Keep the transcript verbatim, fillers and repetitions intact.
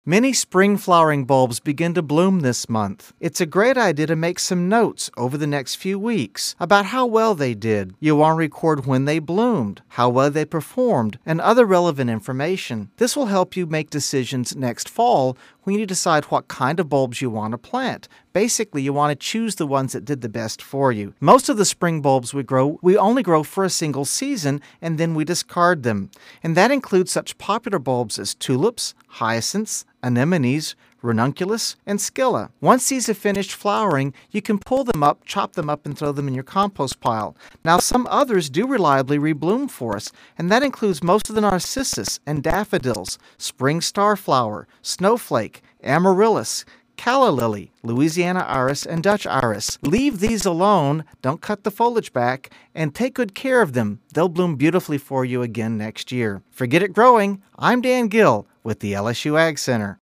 Many spring flowering bulbs begin to bloom this month. It's a great idea to make some notes over the next few weeks about how well they did. You'll want to record when they bloomed, how well they performed, and other relevant information. This will help you make decisions next fall when you decide what kind of bulbs you want to plant. Basically, you want to choose the ones that did the best for you. Most of the spring bulbs we grow, we only grow for a single season, and then we discard them. And that includes such popular bulbs as tulips, hyacinths, anemones, ranunculus, and scilla. Once these have finished flowering, you can pull them up, chop them up, and throw them in your compost pile. Now, some others do reliably rebloom for us, and that includes most of the narcissus and daffodils, spring starflower, snowflake, amaryllis, calla lily, Louisiana iris, and Dutch iris. Leave these alone, don't cut the foliage back, and take good care of them. They'll bloom beautifully for you again next year. For Get It Growing, I'm Dan Gill with the L S U Ag Center.